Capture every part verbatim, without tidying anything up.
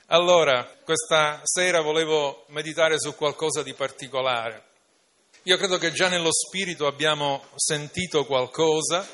Allora, questa sera volevo meditare su qualcosa di particolare. Io credo che già nello spirito abbiamo sentito qualcosa,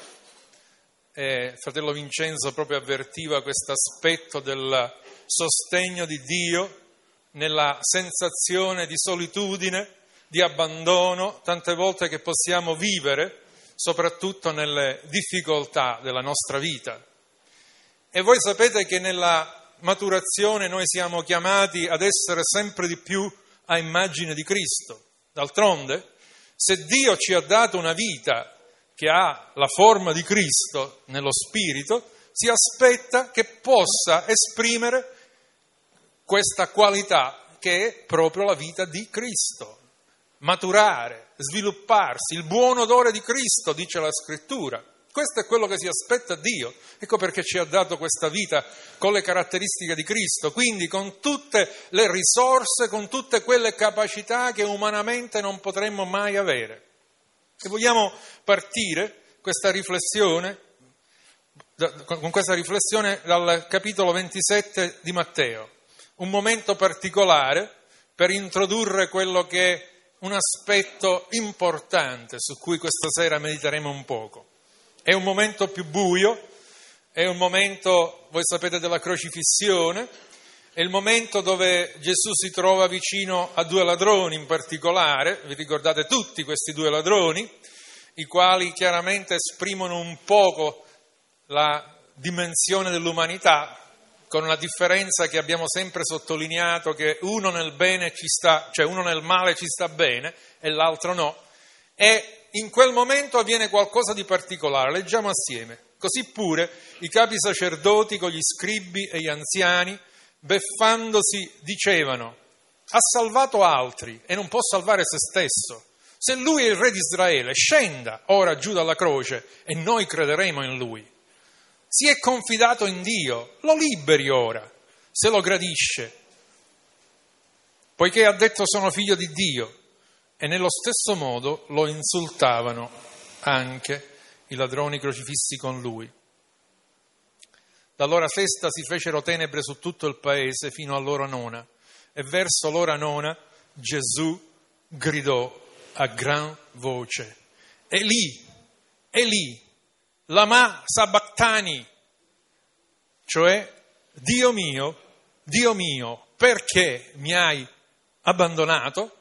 e fratello Vincenzo proprio avvertiva questo aspetto del sostegno di Dio nella sensazione di solitudine, di abbandono, tante volte che possiamo vivere, soprattutto nelle difficoltà della nostra vita. E voi sapete che nella maturazione noi siamo chiamati ad essere sempre di più a immagine di Cristo. D'altronde, se Dio ci ha dato una vita che ha la forma di Cristo nello spirito, si aspetta che possa esprimere questa qualità che è proprio la vita di Cristo. Maturare, svilupparsi, il buon odore di Cristo, dice la Scrittura. Questo è quello che si aspetta Dio. Ecco perché ci ha dato questa vita con le caratteristiche di Cristo, quindi con tutte le risorse, con tutte quelle capacità che umanamente non potremmo mai avere. E vogliamo partire questa riflessione, con questa riflessione dal capitolo ventisette di Matteo, un momento particolare per introdurre quello che è un aspetto importante su cui questa sera mediteremo un poco. È un momento più buio, è un momento, voi sapete, della crocifissione, è il momento dove Gesù si trova vicino a due ladroni in particolare, vi ricordate tutti questi due ladroni, i quali chiaramente esprimono un poco la dimensione dell'umanità, con una differenza che abbiamo sempre sottolineato, che uno nel bene ci sta, cioè uno nel male ci sta bene e l'altro no, e in quel momento avviene qualcosa di particolare, leggiamo assieme. Così pure i capi sacerdoti con gli scribi e gli anziani, beffandosi, dicevano: ha salvato altri e non può salvare se stesso. Se lui è il re di Israele, scenda ora giù dalla croce e noi crederemo in lui. Si è confidato in Dio, lo liberi ora, se lo gradisce, poiché ha detto sono figlio di Dio. E nello stesso modo lo insultavano anche i ladroni crocifissi con lui. Dall'ora sesta si fecero tenebre su tutto il paese fino all'ora nona, e verso l'ora nona Gesù gridò a gran voce: Eli, Eli, lama sabachthani, cioè Dio mio, Dio mio, perché mi hai abbandonato?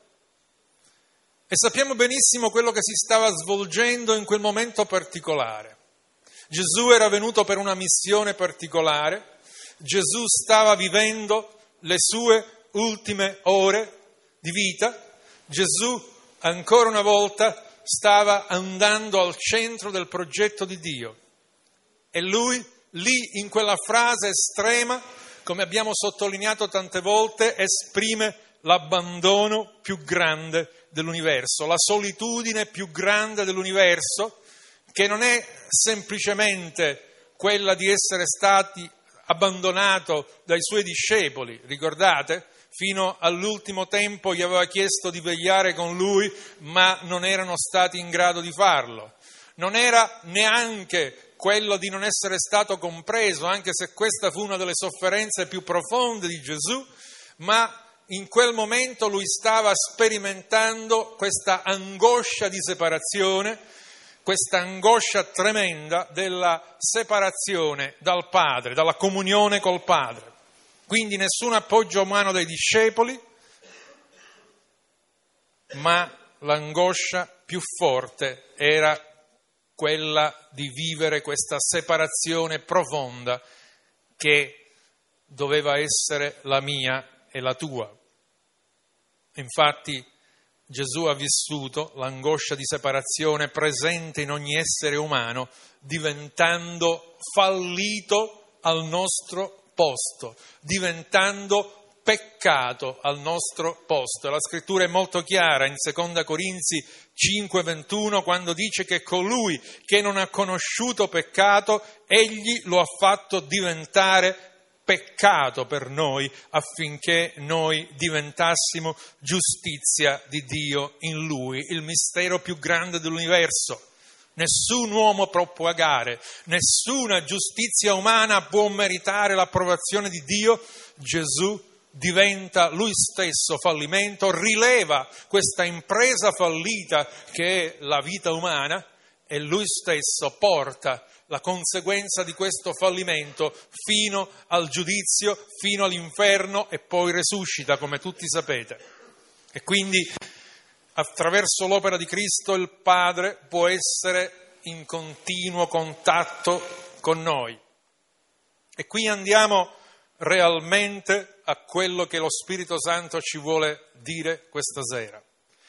E sappiamo benissimo quello che si stava svolgendo in quel momento particolare. Gesù era venuto per una missione particolare, Gesù stava vivendo le sue ultime ore di vita, Gesù ancora una volta stava andando al centro del progetto di Dio. E lui, lì in quella frase estrema, come abbiamo sottolineato tante volte, esprime l'abbandono più grande dell'universo, la solitudine più grande dell'universo, che non è semplicemente quella di essere stati abbandonato dai suoi discepoli. Ricordate? Fino all'ultimo tempo gli aveva chiesto di vegliare con lui, ma non erano stati in grado di farlo. Non era neanche quello di non essere stato compreso, anche se questa fu una delle sofferenze più profonde di Gesù, ma in quel momento lui stava sperimentando questa angoscia di separazione, questa angoscia tremenda della separazione dal Padre, dalla comunione col Padre. Quindi nessun appoggio umano dai discepoli, ma l'angoscia più forte era quella di vivere questa separazione profonda che doveva essere la mia e la tua. Infatti Gesù ha vissuto l'angoscia di separazione presente in ogni essere umano, diventando fallito al nostro posto, diventando peccato al nostro posto. La scrittura è molto chiara in seconda Corinzi cinque ventuno, quando dice che colui che non ha conosciuto peccato, egli lo ha fatto diventare peccato per noi, affinché noi diventassimo giustizia di Dio in Lui, il mistero più grande dell'universo. Nessun uomo può pagare, nessuna giustizia umana può meritare l'approvazione di Dio. Gesù diventa lui stesso fallimento, rileva questa impresa fallita che è la vita umana e lui stesso porta la conseguenza di questo fallimento fino al giudizio, fino all'inferno e poi resuscita, come tutti sapete. E quindi attraverso l'opera di Cristo il Padre può essere in continuo contatto con noi. E qui andiamo realmente a quello che lo Spirito Santo ci vuole dire questa sera.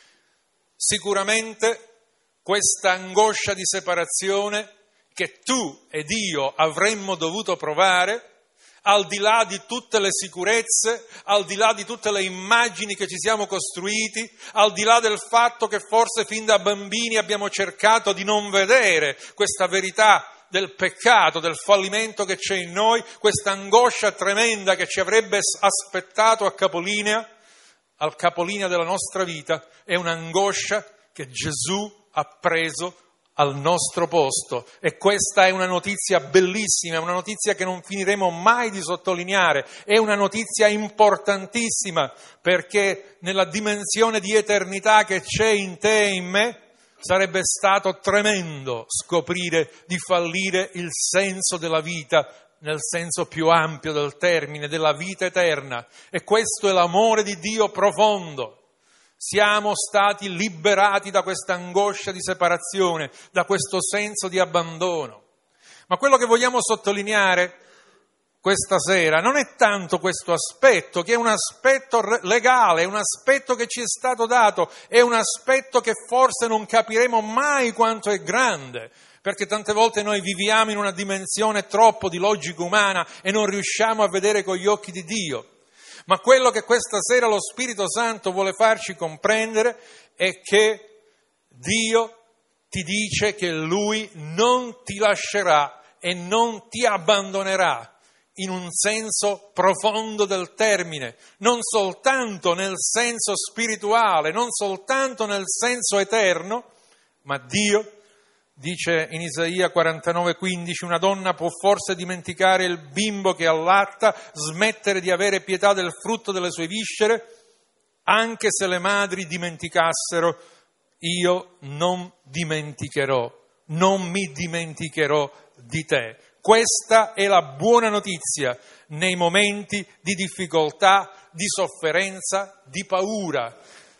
Sicuramente questa angoscia di separazione che tu ed io avremmo dovuto provare, al di là di tutte le sicurezze, al di là di tutte le immagini che ci siamo costruiti, al di là del fatto che forse fin da bambini abbiamo cercato di non vedere questa verità del peccato, del fallimento che c'è in noi, questa angoscia tremenda che ci avrebbe aspettato a capolinea, al capolinea della nostra vita, è un'angoscia che Gesù ha preso al nostro posto. E questa è una notizia bellissima, è una notizia che non finiremo mai di sottolineare, è una notizia importantissima, perché nella dimensione di eternità che c'è in te e in me, sarebbe stato tremendo scoprire di fallire il senso della vita, nel senso più ampio del termine, della vita eterna. E questo è l'amore di Dio profondo. Siamo stati liberati da questa angoscia di separazione, da questo senso di abbandono. Ma quello che vogliamo sottolineare questa sera non è tanto questo aspetto, che è un aspetto legale, è un aspetto che ci è stato dato, è un aspetto che forse non capiremo mai quanto è grande, perché tante volte noi viviamo in una dimensione troppo di logica umana e non riusciamo a vedere con gli occhi di Dio. Ma quello che questa sera lo Spirito Santo vuole farci comprendere è che Dio ti dice che Lui non ti lascerà e non ti abbandonerà, in un senso profondo del termine, non soltanto nel senso spirituale, non soltanto nel senso eterno, ma Dio dice in Isaia quarantanove quindici, una donna può forse dimenticare il bimbo che allatta, smettere di avere pietà del frutto delle sue viscere, anche se le madri dimenticassero, io non dimenticherò, non mi dimenticherò di te. Questa è la buona notizia nei momenti di difficoltà, di sofferenza, di paura.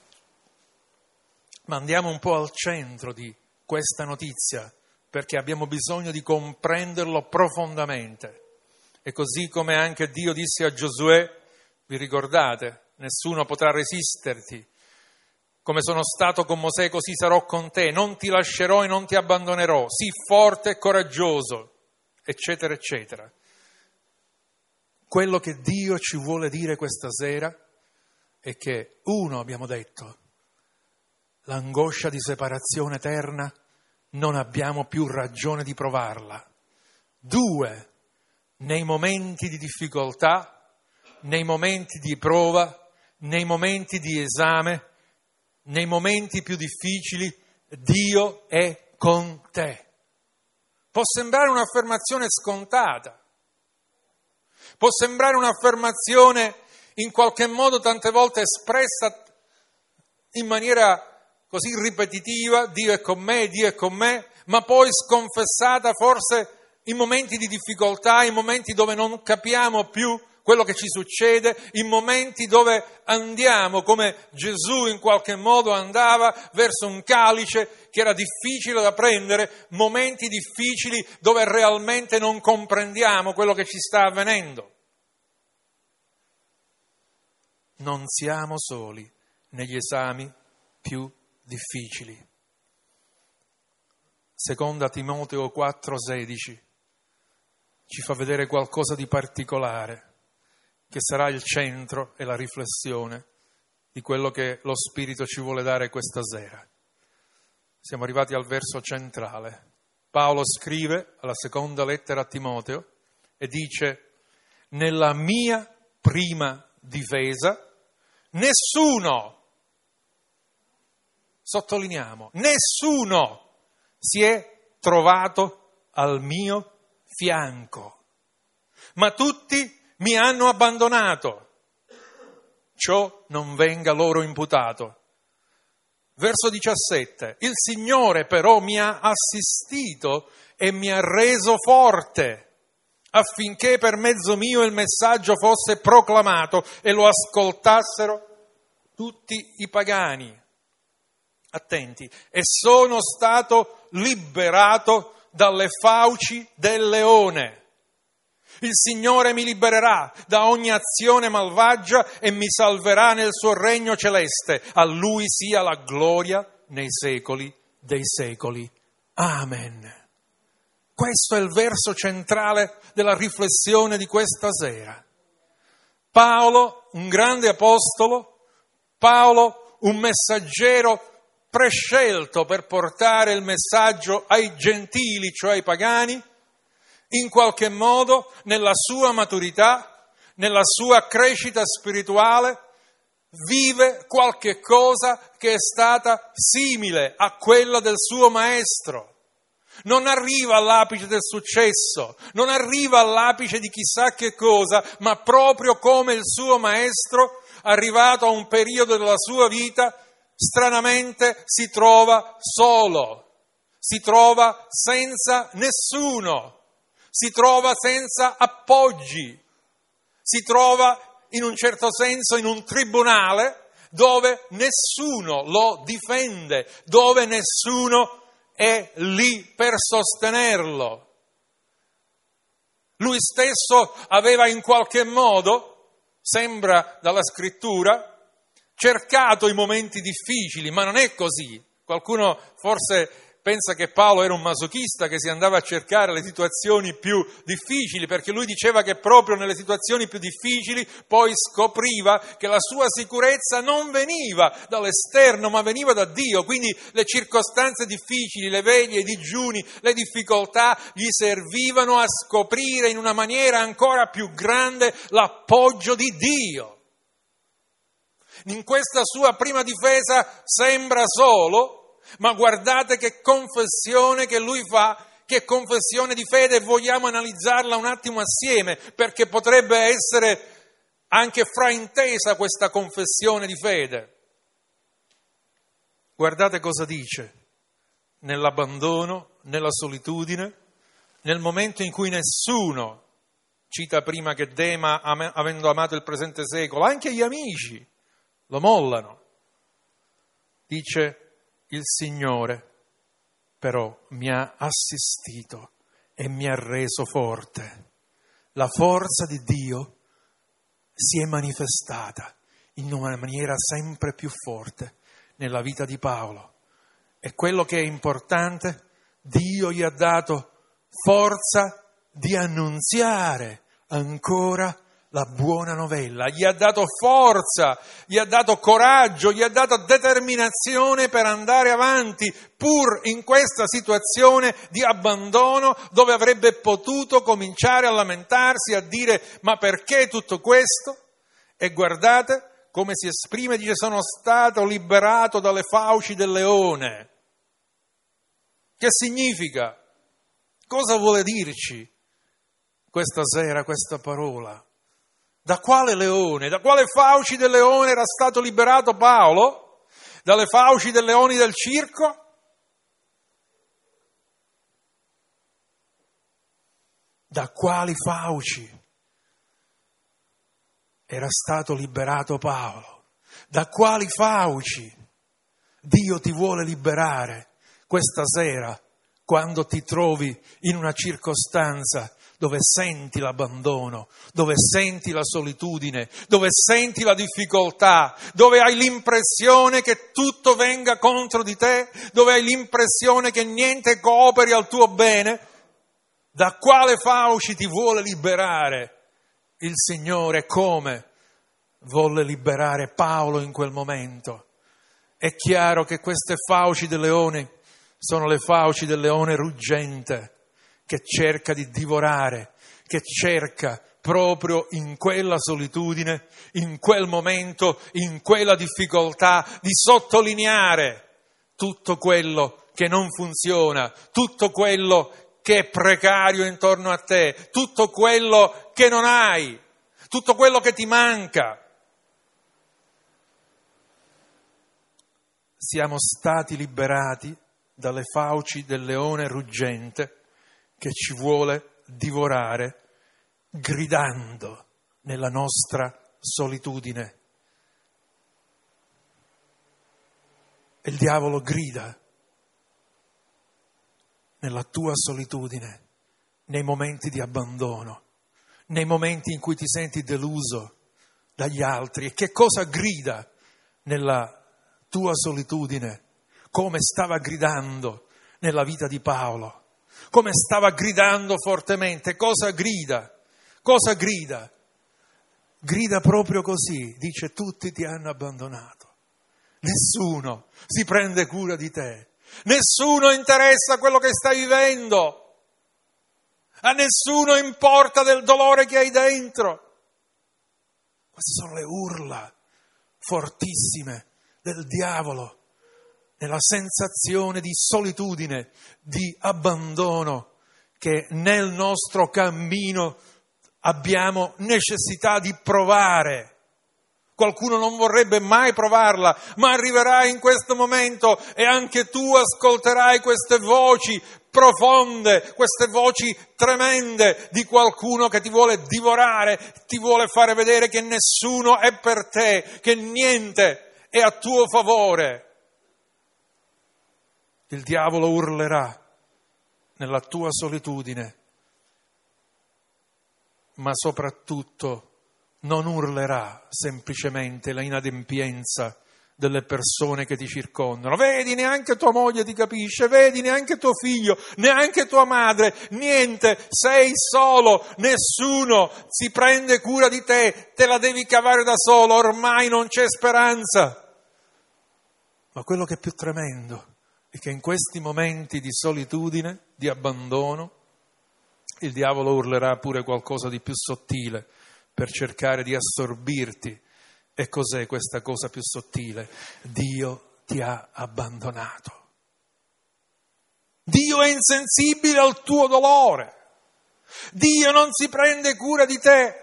Ma andiamo un po' al centro di questa notizia, perché abbiamo bisogno di comprenderlo profondamente. E così come anche Dio disse a Giosuè, vi ricordate, nessuno potrà resisterti, come sono stato con Mosè così sarò con te, non ti lascerò e non ti abbandonerò, sii forte e coraggioso, eccetera, eccetera. Quello che Dio ci vuole dire questa sera è che, uno, abbiamo detto, l'angoscia di separazione eterna non abbiamo più ragione di provarla. Due, nei momenti di difficoltà, nei momenti di prova, nei momenti di esame, nei momenti più difficili, Dio è con te. Può sembrare un'affermazione scontata, può sembrare un'affermazione in qualche modo tante volte espressa in maniera così ripetitiva, Dio è con me, Dio è con me, ma poi sconfessata forse in momenti di difficoltà, in momenti dove non capiamo più quello che ci succede, in momenti dove andiamo come Gesù in qualche modo andava verso un calice che era difficile da prendere, momenti difficili dove realmente non comprendiamo quello che ci sta avvenendo. Non siamo soli negli esami più difficili. Seconda Timoteo quattro sedici ci fa vedere qualcosa di particolare che sarà il centro e la riflessione di quello che lo Spirito ci vuole dare questa sera. Siamo arrivati al verso centrale. Paolo scrive alla seconda lettera a Timoteo e dice: nella mia prima difesa nessuno, sottolineiamo, nessuno si è trovato al mio fianco. Ma tutti mi hanno abbandonato. Ciò non venga loro imputato. Verso diciassette. Il Signore però mi ha assistito e mi ha reso forte, affinché per mezzo mio il messaggio fosse proclamato e lo ascoltassero tutti i pagani. Attenti. E sono stato liberato dalle fauci del leone. Il Signore mi libererà da ogni azione malvagia e mi salverà nel suo regno celeste. A Lui sia la gloria nei secoli dei secoli. Amen. Questo è il verso centrale della riflessione di questa sera. Paolo, un grande apostolo, Paolo, un messaggero prescelto per portare il messaggio ai gentili, cioè ai pagani, in qualche modo, nella sua maturità, nella sua crescita spirituale, vive qualche cosa che è stata simile a quella del suo maestro. Non arriva all'apice del successo, non arriva all'apice di chissà che cosa, ma proprio come il suo maestro, arrivato a un periodo della sua vita, stranamente si trova solo, si trova senza nessuno. Si trova senza appoggi, si trova in un certo senso in un tribunale dove nessuno lo difende, dove nessuno è lì per sostenerlo. Lui stesso aveva in qualche modo, sembra dalla scrittura, cercato i momenti difficili, ma non è così. Qualcuno forse pensa che Paolo era un masochista che si andava a cercare le situazioni più difficili, perché lui diceva che proprio nelle situazioni più difficili poi scopriva che la sua sicurezza non veniva dall'esterno, ma veniva da Dio. Quindi le circostanze difficili, le veglie, i digiuni, le difficoltà gli servivano a scoprire in una maniera ancora più grande l'appoggio di Dio. In questa sua prima difesa sembra solo, ma guardate che confessione che lui fa, che confessione di fede, e vogliamo analizzarla un attimo assieme, perché potrebbe essere anche fraintesa questa confessione di fede. Guardate cosa dice: nell'abbandono, nella solitudine, nel momento in cui nessuno, cita prima che Dema, avendo amato il presente secolo, anche gli amici lo mollano, dice: il Signore però mi ha assistito e mi ha reso forte. La forza di Dio si è manifestata in una maniera sempre più forte nella vita di Paolo. E quello che è importante, Dio gli ha dato forza di annunziare ancora la buona novella, gli ha dato forza, gli ha dato coraggio, gli ha dato determinazione per andare avanti, pur in questa situazione di abbandono dove avrebbe potuto cominciare a lamentarsi, a dire: ma perché tutto questo? E guardate come si esprime, dice: sono stato liberato dalle fauci del leone. Che significa? Cosa vuole dirci questa sera questa parola? Da quale leone? Da quale fauci del leone era stato liberato Paolo? Dalle fauci dei leoni del circo? Da quali fauci era stato liberato Paolo? Da quali fauci Dio ti vuole liberare questa sera, quando ti trovi in una circostanza dove senti l'abbandono, dove senti la solitudine, dove senti la difficoltà, dove hai l'impressione che tutto venga contro di te, dove hai l'impressione che niente cooperi al tuo bene? Da quale fauci ti vuole liberare il Signore? Come volle liberare Paolo in quel momento? È chiaro che queste fauci del leone sono le fauci del leone ruggente, che cerca di divorare, che cerca proprio in quella solitudine, in quel momento, in quella difficoltà, di sottolineare tutto quello che che non funziona, tutto quello che è precario intorno a te, tutto quello che non hai, tutto quello che ti manca. Siamo stati liberati dalle fauci del leone ruggente che ci vuole divorare, gridando nella nostra solitudine. E il diavolo grida nella tua solitudine, nei momenti di abbandono, nei momenti in cui ti senti deluso dagli altri. E che cosa grida nella tua solitudine? Come stava gridando nella vita di Paolo, come stava gridando fortemente. Cosa grida? Cosa grida? Grida proprio così, dice: tutti ti hanno abbandonato, nessuno si prende cura di te, nessuno interessa quello che stai vivendo, a nessuno importa del dolore che hai dentro. Queste sono le urla fortissime del diavolo nella sensazione di solitudine, di abbandono che nel nostro cammino abbiamo necessità di provare. Qualcuno non vorrebbe mai provarla, ma arriverai in questo momento e anche tu ascolterai queste voci profonde, queste voci tremende di qualcuno che ti vuole divorare, ti vuole fare vedere che nessuno è per te, che niente è a tuo favore. Il diavolo urlerà nella tua solitudine, ma soprattutto non urlerà semplicemente la inadempienza delle persone che ti circondano. Vedi, neanche tua moglie ti capisce, vedi, neanche tuo figlio, neanche tua madre, niente, sei solo, nessuno si prende cura di te, te la devi cavare da solo, ormai non c'è speranza. Ma quello che è più tremendo è che in questi momenti di solitudine, di abbandono, il diavolo urlerà pure qualcosa di più sottile per cercare di assorbirti. E cos'è questa cosa più sottile? Dio ti ha abbandonato. Dio è insensibile al tuo dolore. Dio non si prende cura di te.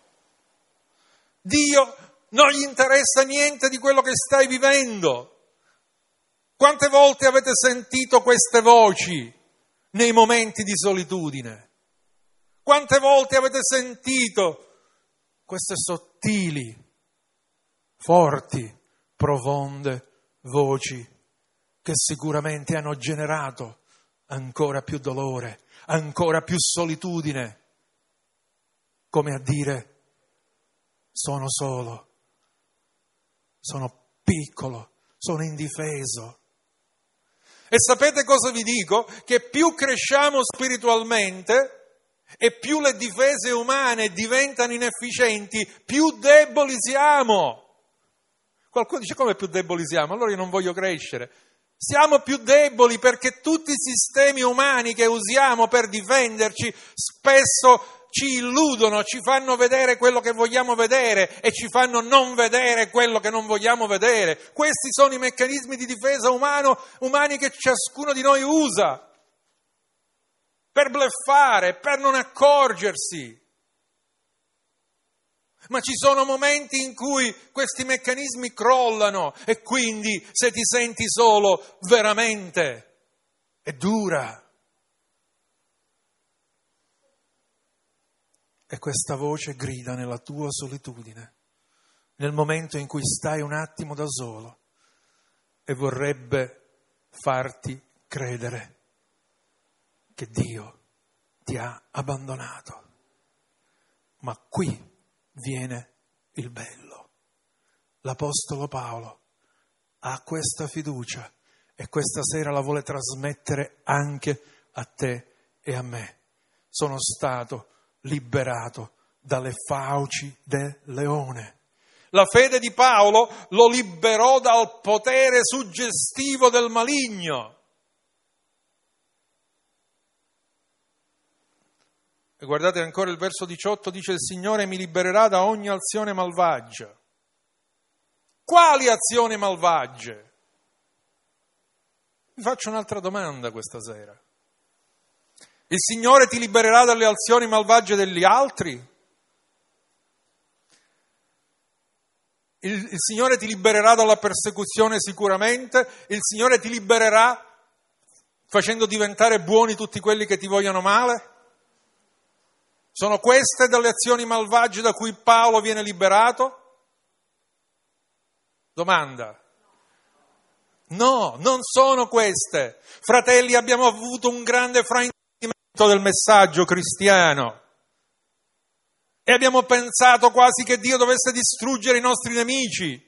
Dio non gli interessa niente di quello che stai vivendo. Quante volte avete sentito queste voci nei momenti di solitudine? Quante volte avete sentito queste sottili, forti, profonde voci che sicuramente hanno generato ancora più dolore, ancora più solitudine, come a dire: sono solo, sono piccolo, sono indifeso. E sapete cosa vi dico? Che più cresciamo spiritualmente e più le difese umane diventano inefficienti, più deboli siamo. Qualcuno dice: come più deboli siamo? Allora io non voglio crescere. Siamo più deboli perché tutti i sistemi umani che usiamo per difenderci spesso ci illudono, ci fanno vedere quello che vogliamo vedere e ci fanno non vedere quello che non vogliamo vedere. Questi sono i meccanismi di difesa umano, umani che ciascuno di noi usa per bluffare, per non accorgersi. Ma ci sono momenti in cui questi meccanismi crollano e quindi se ti senti solo veramente è dura. E questa voce grida nella tua solitudine, nel momento in cui stai un attimo da solo e vorrebbe farti credere che Dio ti ha abbandonato. Ma qui viene il bello. L'Apostolo Paolo ha questa fiducia e questa sera la vuole trasmettere anche a te e a me. Sono stato liberato dalle fauci del leone. La fede di Paolo lo liberò dal potere suggestivo del maligno. E guardate ancora il verso diciotto, dice: il Signore mi libererà da ogni azione malvagia. Quali azioni malvagie? Vi faccio un'altra domanda questa sera. Il Signore ti libererà dalle azioni malvagie degli altri? Il, il Signore ti libererà dalla persecuzione sicuramente? Il Signore ti libererà facendo diventare buoni tutti quelli che ti vogliono male? Sono queste delle azioni malvagie da cui Paolo viene liberato? Domanda. No, non sono queste. Fratelli, abbiamo avuto un grande fraintendimento del messaggio cristiano e abbiamo pensato quasi che Dio dovesse distruggere i nostri nemici.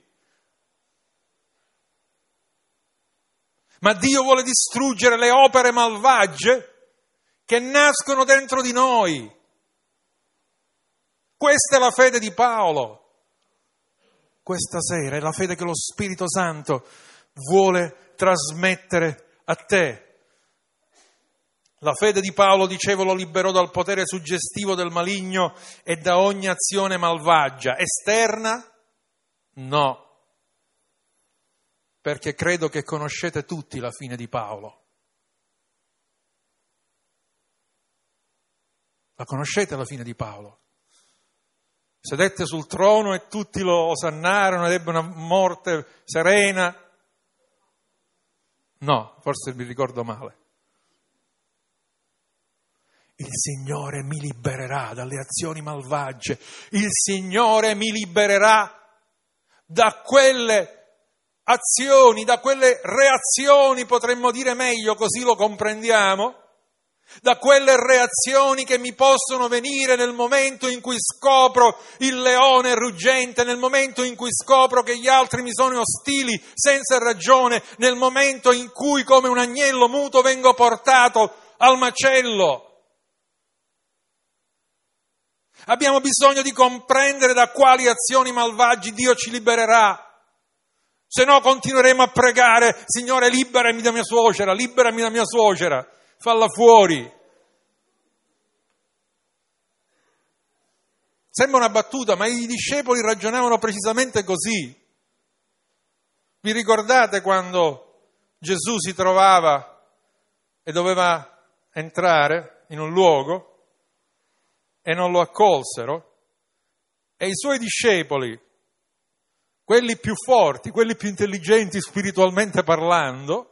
Ma Dio vuole distruggere le opere malvagie che nascono dentro di noi. Questa è la fede di Paolo. Questa sera è la fede che lo Spirito Santo vuole trasmettere a te. La fede di Paolo, dicevo, lo liberò dal potere suggestivo del maligno e da ogni azione malvagia. Esterna? No. Perché credo che conoscete tutti la fine di Paolo. La conoscete la fine di Paolo? Sedette sul trono e tutti lo osannarono ed ebbe una morte serena. No, forse mi ricordo male. Il Signore mi libererà dalle azioni malvagie. Il Signore mi libererà da quelle azioni, da quelle reazioni, potremmo dire meglio, così lo comprendiamo, da quelle reazioni che mi possono venire nel momento in cui scopro il leone ruggente, nel momento in cui scopro che gli altri mi sono ostili senza ragione, nel momento in cui come un agnello muto vengo portato al macello. Abbiamo bisogno di comprendere da quali azioni malvagie Dio ci libererà. Se no continueremo a pregare: Signore, liberami da mia suocera, liberami da mia suocera, falla fuori. Sembra una battuta, ma i discepoli ragionavano precisamente così. Vi ricordate quando Gesù si trovava e doveva entrare in un luogo e non lo accolsero? E i suoi discepoli, quelli più forti, quelli più intelligenti spiritualmente parlando,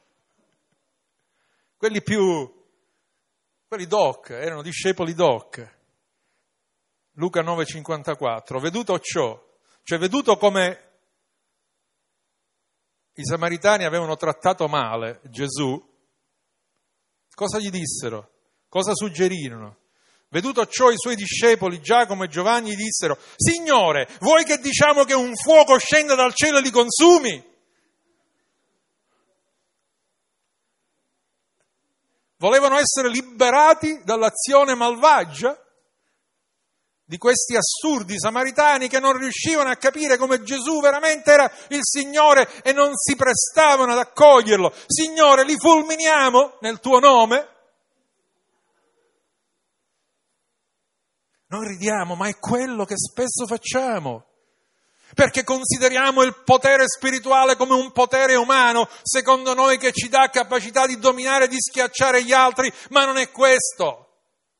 quelli più, quelli doc, erano discepoli doc. Luca nove cinquantaquattro, veduto ciò, cioè veduto come i samaritani avevano trattato male Gesù, cosa gli dissero? Cosa suggerirono? Veduto ciò, i suoi discepoli, Giacomo e Giovanni, gli dissero: Signore, vuoi che diciamo che un fuoco scenda dal cielo e li consumi? Volevano essere liberati dall'azione malvagia di questi assurdi samaritani che non riuscivano a capire come Gesù veramente era il Signore e non si prestavano ad accoglierlo. Signore, li fulminiamo nel tuo nome? Noi ridiamo, ma è quello che spesso facciamo, perché consideriamo il potere spirituale come un potere umano, secondo noi, che ci dà capacità di dominare e di schiacciare gli altri, ma non è questo.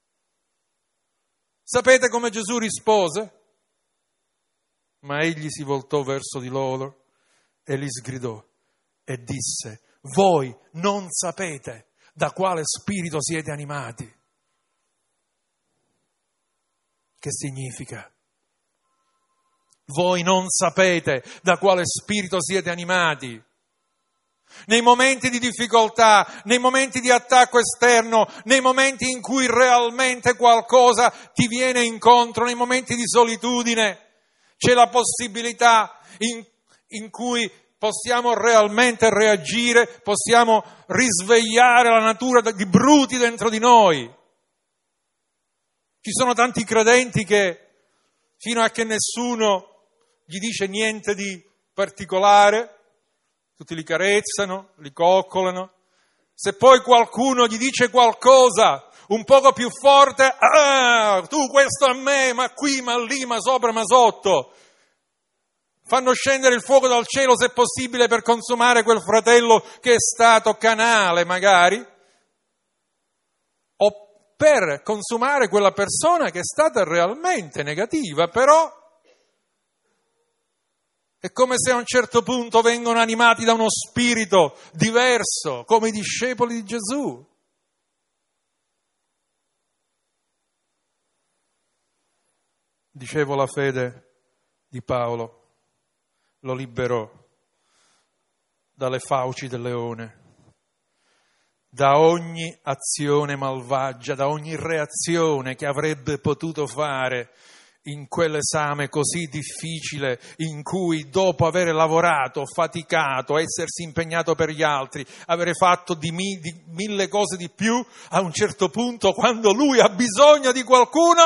Sapete come Gesù rispose? Ma egli si voltò verso di loro e li sgridò e disse: voi non sapete da quale spirito siete animati. Che significa? Voi non sapete da quale spirito siete animati. Nei momenti di difficoltà, nei momenti di attacco esterno, nei momenti in cui realmente qualcosa ti viene incontro, nei momenti di solitudine, c'è la possibilità in, in cui possiamo realmente reagire, possiamo risvegliare la natura di bruti dentro di noi. Ci sono tanti credenti che, fino a che nessuno gli dice niente di particolare, tutti li carezzano, li coccolano. Se poi qualcuno gli dice qualcosa un poco più forte, ah, tu questo a me, ma qui, ma lì, ma sopra, ma sotto, fanno scendere il fuoco dal cielo se possibile per consumare quel fratello che è stato canale magari, o per consumare quella persona che è stata realmente negativa, però è come se a un certo punto vengono animati da uno spirito diverso, come i discepoli di Gesù. Dicevo, la fede di Paolo lo liberò dalle fauci del leone, da ogni azione malvagia, da ogni reazione che avrebbe potuto fare in quell'esame così difficile in cui, dopo aver lavorato, faticato, essersi impegnato per gli altri, avere fatto di, mi, di mille cose di più, a un certo punto, quando lui ha bisogno di qualcuno,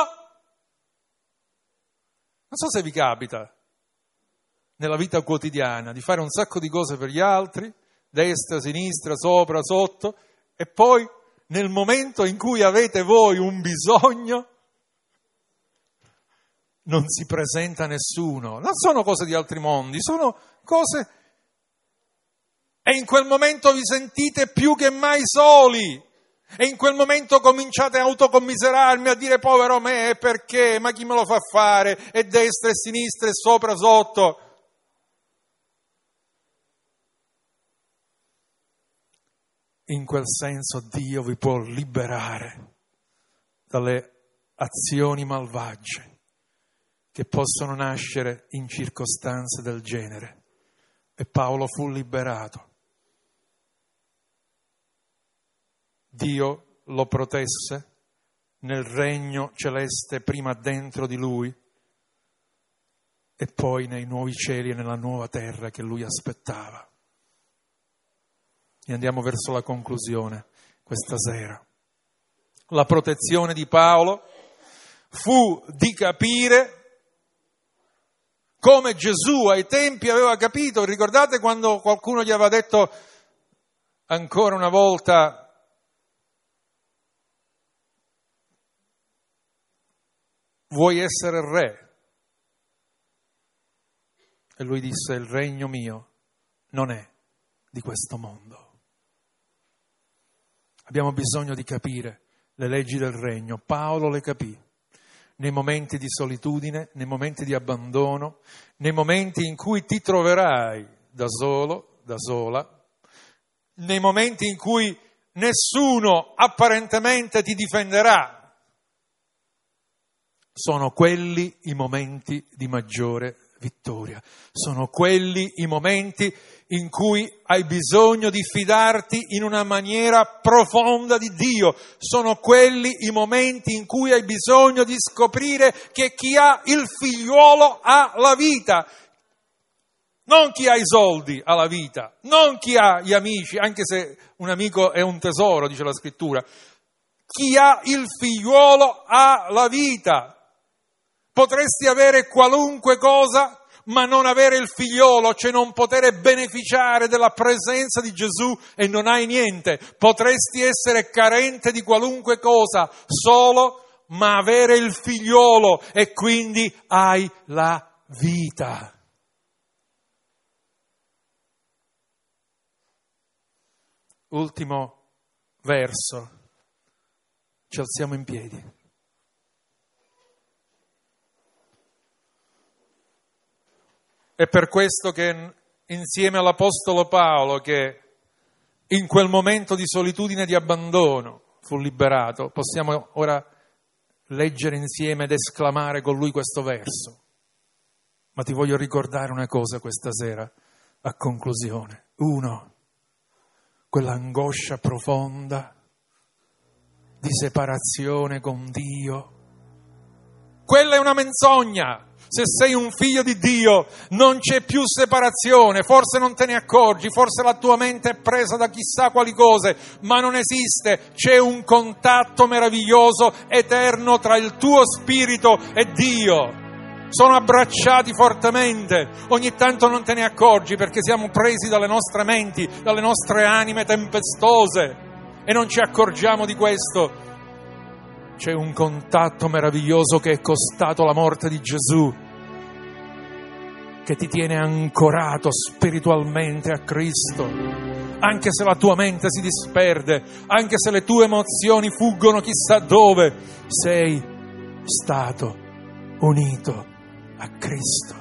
non so se vi capita nella vita quotidiana di fare un sacco di cose per gli altri, destra, sinistra, sopra, sotto, e poi nel momento in cui avete voi un bisogno non si presenta nessuno. Non sono cose di altri mondi, sono cose... E in quel momento vi sentite più che mai soli. E in quel momento cominciate a autocommiserarmi, a dire povero me, perché? Ma chi me lo fa fare? E destra e sinistra e sopra, sotto. In quel senso Dio vi può liberare dalle azioni malvagie che possono nascere in circostanze del genere. E Paolo fu liberato. Dio lo protesse nel regno celeste, prima dentro di lui e poi nei nuovi cieli e nella nuova terra che lui aspettava. E andiamo verso la conclusione questa sera. La protezione di Paolo fu di capire come Gesù ai tempi aveva capito. Ricordate quando qualcuno gli aveva detto ancora una volta: vuoi essere re? E lui disse: il regno mio non è di questo mondo. Abbiamo bisogno di capire le leggi del regno. Paolo le capì nei momenti di solitudine, nei momenti di abbandono, nei momenti in cui ti troverai da solo, da sola, nei momenti in cui nessuno apparentemente ti difenderà. Sono quelli i momenti di maggiore vittoria. Sono quelli i momenti in cui hai bisogno di fidarti in una maniera profonda di Dio. Sono quelli i momenti in cui hai bisogno di scoprire che chi ha il figliuolo ha la vita. Non chi ha i soldi ha la vita, non chi ha gli amici, anche se un amico è un tesoro, dice la scrittura. Chi ha il figliuolo ha la vita. Potresti avere qualunque cosa, ma non avere il figliolo, cioè non poter beneficiare della presenza di Gesù, e non hai niente. Potresti essere carente di qualunque cosa, solo, ma avere il figliolo, e quindi hai la vita. Ultimo verso. Ci alziamo in piedi. È per questo che insieme all'Apostolo Paolo, che in quel momento di solitudine e di abbandono fu liberato, possiamo ora leggere insieme ed esclamare con lui questo verso. Ma ti voglio ricordare una cosa questa sera, a conclusione. Uno, quell'angoscia profonda di separazione con Dio. Quella è una menzogna. Se sei un figlio di Dio non c'è più separazione, forse non te ne accorgi, forse la tua mente è presa da chissà quali cose, ma non esiste, c'è un contatto meraviglioso, eterno tra il tuo spirito e Dio. Sono abbracciati fortemente, ogni tanto non te ne accorgi perché siamo presi dalle nostre menti, dalle nostre anime tempestose e non ci accorgiamo di questo. C'è un contatto meraviglioso che è costato la morte di Gesù. che ti tiene ancorato spiritualmente a Cristo. Anche se la tua mente si disperde, anche se le tue emozioni fuggono chissà dove, sei stato unito a Cristo.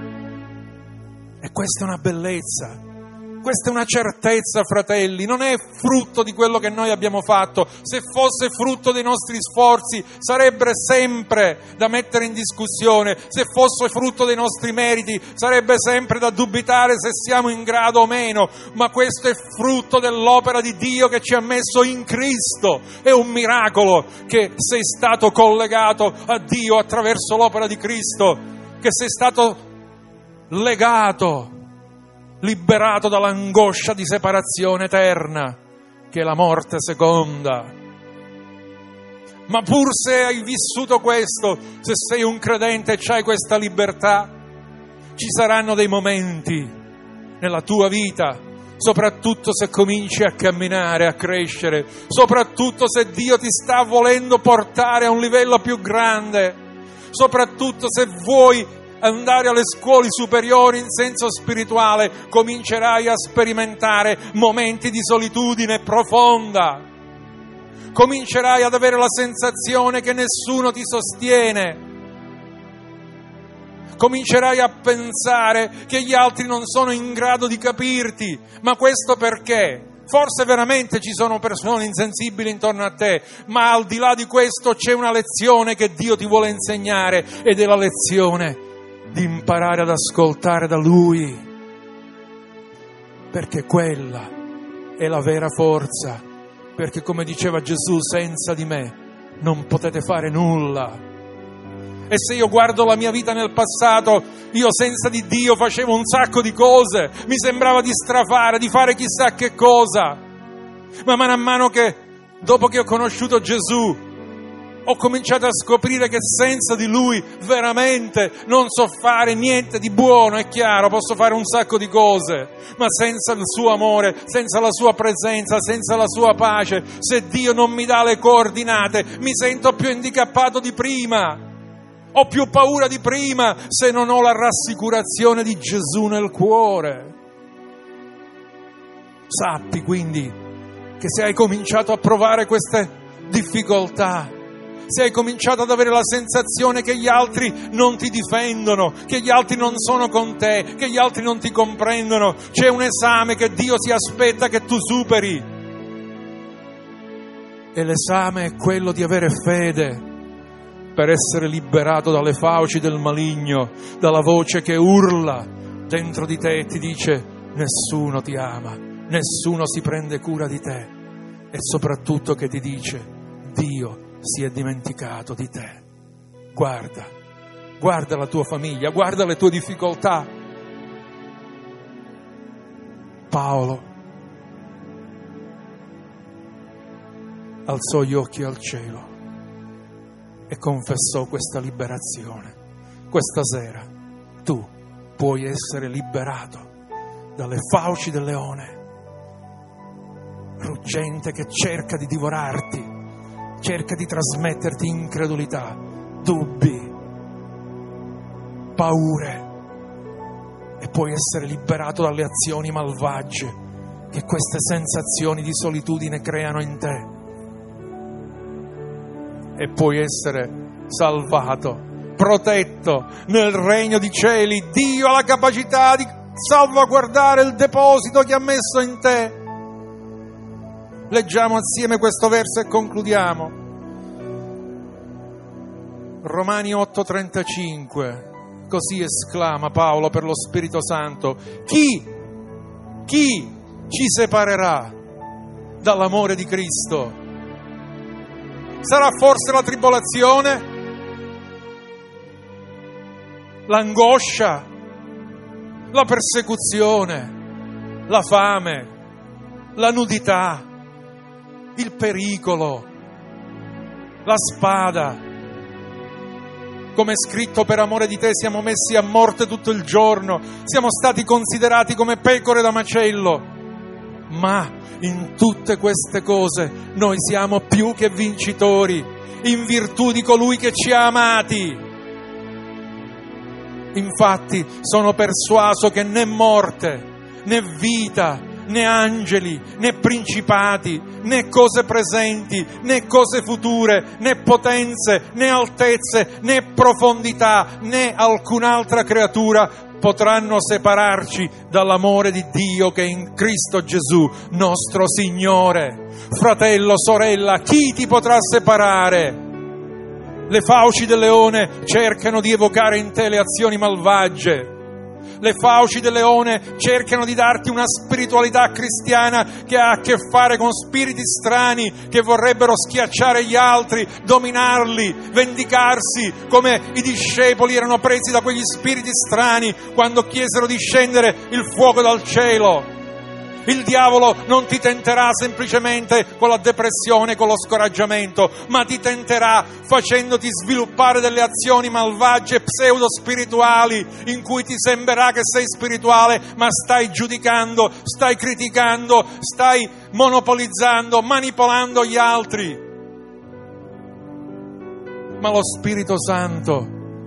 E questa è una bellezza. Questa è una certezza, fratelli, non è frutto di quello che noi abbiamo fatto. Se fosse frutto dei nostri sforzi sarebbe sempre da mettere in discussione. Se fosse frutto dei nostri meriti sarebbe sempre da dubitare se siamo in grado o meno. Ma questo è frutto dell'opera di Dio che ci ha messo in Cristo. È un miracolo che sei stato collegato a Dio attraverso l'opera di Cristo, che sei stato legato, liberato dall'angoscia di separazione eterna, che è la morte seconda. Ma pur se hai vissuto questo, se sei un credente e c'hai questa libertà, ci saranno dei momenti nella tua vita, soprattutto se cominci a camminare, a crescere, soprattutto se Dio ti sta volendo portare a un livello più grande, soprattutto se vuoi andare alle scuole superiori in senso spirituale, comincerai a sperimentare momenti di solitudine profonda. Comincerai ad avere la sensazione che nessuno ti sostiene. Comincerai a pensare che gli altri non sono in grado di capirti. Ma questo perché? Forse veramente ci sono persone insensibili intorno a te, ma al di là di questo c'è una lezione che Dio ti vuole insegnare, ed è la lezione di imparare ad ascoltare da Lui, perché quella è la vera forza, perché come diceva Gesù, senza di me non potete fare nulla. E se io guardo la mia vita nel passato, io senza di Dio facevo un sacco di cose, mi sembrava di strafare, di fare chissà che cosa, ma mano a mano che, dopo che ho conosciuto Gesù, ho cominciato a scoprire che senza di Lui veramente non so fare niente di buono. È chiaro, posso fare un sacco di cose, ma senza il suo amore, senza la sua presenza, senza la sua pace, se Dio non mi dà le coordinate, mi sento più handicappato di prima, ho più paura di prima se non ho la rassicurazione di Gesù nel cuore. Sappi quindi che se hai cominciato a provare queste difficoltà, se hai cominciato ad avere la sensazione che gli altri non ti difendono, che gli altri non sono con te, che gli altri non ti comprendono, c'è un esame che Dio si aspetta che tu superi. E l'esame è quello di avere fede per essere liberato dalle fauci del maligno, dalla voce che urla dentro di te e ti dice: nessuno ti ama, nessuno si prende cura di te, e soprattutto che ti dice: Dio si è dimenticato di te. Guarda, guarda la tua famiglia, guarda le tue difficoltà. Paolo alzò gli occhi al cielo e confessò questa liberazione. Questa sera tu puoi essere liberato dalle fauci del leone ruggente che cerca di divorarti, cerca di trasmetterti incredulità, dubbi, paure, e puoi essere liberato dalle azioni malvagie che queste sensazioni di solitudine creano in te, e puoi essere salvato, protetto nel regno di cieli. Dio ha la capacità di salvaguardare il deposito che ha messo in te. Leggiamo assieme questo verso e concludiamo. Romani otto trentacinque. Così esclama Paolo per lo Spirito Santo: Chi, chi ci separerà dall'amore di Cristo? Sarà forse la tribolazione? L'angoscia? La persecuzione? La fame? La nudità? Il pericolo? La spada? Come è scritto: per amore di te siamo messi a morte tutto il giorno, siamo stati considerati come pecore da macello. Ma in tutte queste cose noi siamo più che vincitori, in virtù di colui che ci ha amati. Infatti sono persuaso che né morte, né vita, né angeli, né principati, né cose presenti, né cose future, né potenze, né altezze, né profondità, né alcun'altra creatura potranno separarci dall'amore di Dio che è in Cristo Gesù, nostro Signore. Fratello, sorella, chi ti potrà separare? Le fauci del leone cercano di evocare in te le azioni malvagie. Le fauci del leone cercano di darti una spiritualità cristiana che ha a che fare con spiriti strani che vorrebbero schiacciare gli altri, dominarli, vendicarsi, come i discepoli erano presi da quegli spiriti strani quando chiesero di scendere il fuoco dal cielo. Il diavolo non ti tenterà semplicemente con la depressione, con lo scoraggiamento, ma ti tenterà facendoti sviluppare delle azioni malvagie, pseudo-spirituali, in cui ti sembrerà che sei spirituale, ma stai giudicando, stai criticando, stai monopolizzando, manipolando gli altri. Ma lo Spirito Santo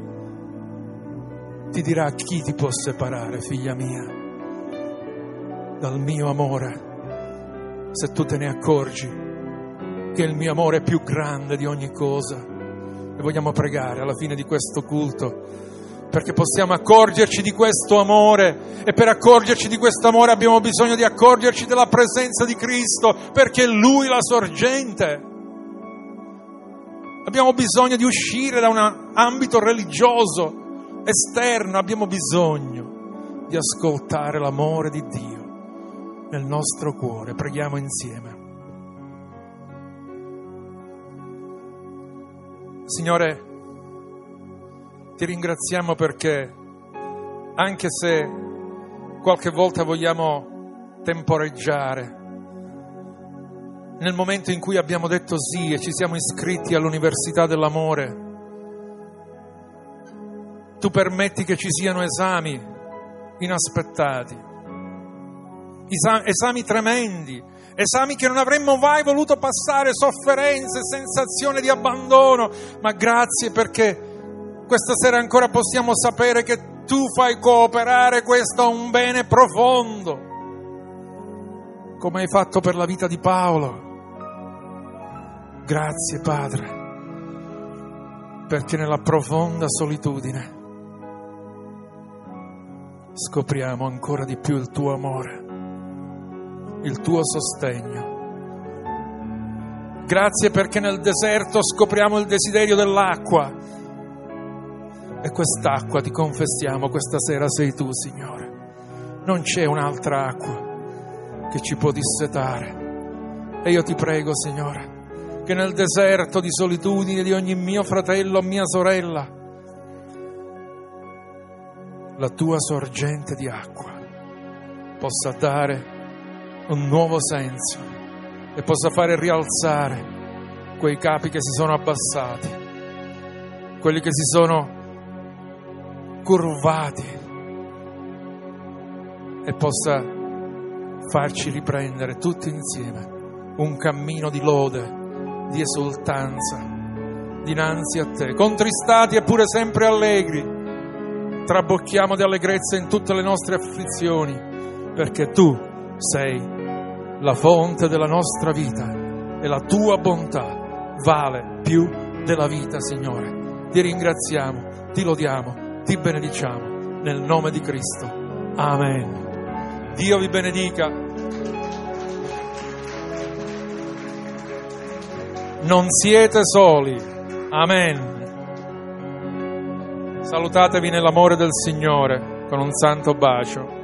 ti dirà: chi ti può separare, figlia mia, dal mio amore, se tu te ne accorgi che il mio amore è più grande di ogni cosa. E vogliamo pregare alla fine di questo culto perché possiamo accorgerci di questo amore, e per accorgerci di questo amore abbiamo bisogno di accorgerci della presenza di Cristo, perché è Lui la sorgente. Abbiamo bisogno di uscire da un ambito religioso esterno, abbiamo bisogno di ascoltare l'amore di Dio nel nostro cuore. Preghiamo insieme. Signore, ti ringraziamo perché anche se qualche volta vogliamo temporeggiare, nel momento in cui abbiamo detto sì e ci siamo iscritti all'Università dell'Amore, tu permetti che ci siano esami inaspettati, esami tremendi, esami che non avremmo mai voluto passare, sofferenze, sensazione di abbandono, ma grazie perché questa sera ancora possiamo sapere che tu fai cooperare questo a un bene profondo, come hai fatto per la vita di Paolo. Grazie Padre, perché nella profonda solitudine scopriamo ancora di più il tuo amore, il tuo sostegno. Grazie perché nel deserto scopriamo il desiderio dell'acqua, e quest'acqua, ti confessiamo, questa sera sei tu, Signore. Non c'è un'altra acqua che ci può dissetare. E io ti prego, Signore, che nel deserto di solitudine di ogni mio fratello o mia sorella, la tua sorgente di acqua possa dare un nuovo senso e possa fare rialzare quei capi che si sono abbassati, quelli che si sono curvati, e possa farci riprendere tutti insieme un cammino di lode, di esultanza dinanzi a te, contristati eppure sempre allegri. Trabocchiamo di allegrezza in tutte le nostre afflizioni, perché tu sei la fonte della nostra vita e la tua bontà vale più della vita, Signore. Ti ringraziamo, ti lodiamo, ti benediciamo nel nome di Cristo. Amen. Dio vi benedica. Non siete soli. Amen. Salutatevi nell'amore del Signore con un santo bacio.